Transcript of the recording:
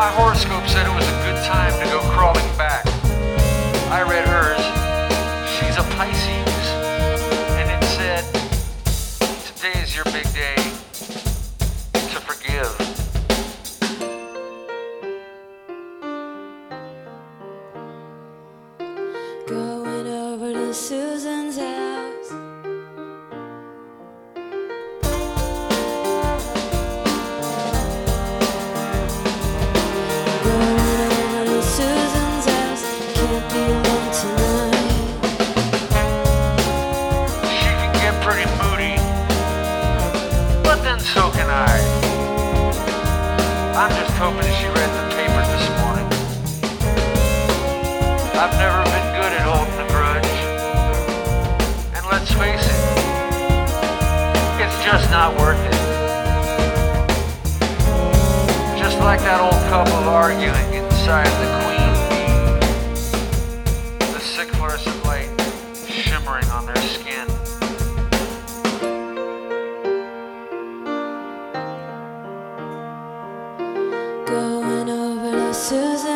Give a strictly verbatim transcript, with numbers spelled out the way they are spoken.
My horoscope said it was a good time to go crawling back. I read hers. She's a Pisces. And it said, today is your big day to forgive. Going over to Susan's house. Going over to Susan's house. Can't be alone tonight. She can get pretty moody, but then so can I. I'm just hoping she read the paper this morning. I've never been good at holding a grudge. And let's face it, it's just not worth it. Just like that old couple arguing inside the queen bee. The sick fluorescent light shimmering on their skin. Going over to Susan's